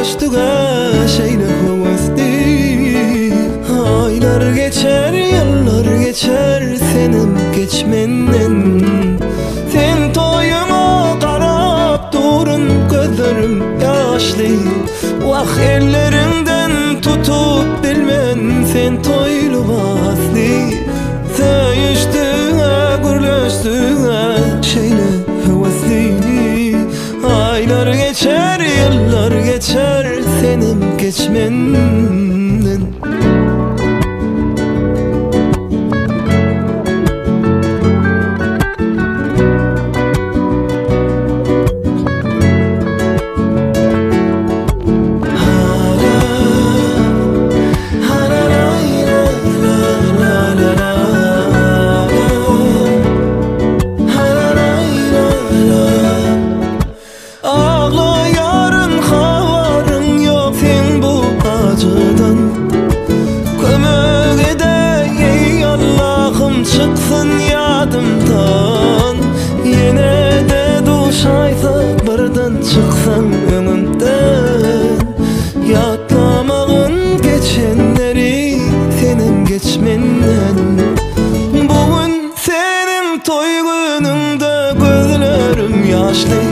gürleştüge şeyle hevesli. Aylar geçer, yıllar geçer senim geçmenden. Sen toyuma qarap durun, gözlerim yaşlı. Vah ellerinden tutup bilmen sen toylu baslı. Seviştüge, gürleştüge şeyle hevesli. Aylar geçer, yıllar geçer senim geçmenden. Çıksın yadımdan, yine de duşaysa birden çıksan önümden. Yatlamağın geçenleri senin geçmenden. Bugün senin toy gününde gözlerim yaşlı.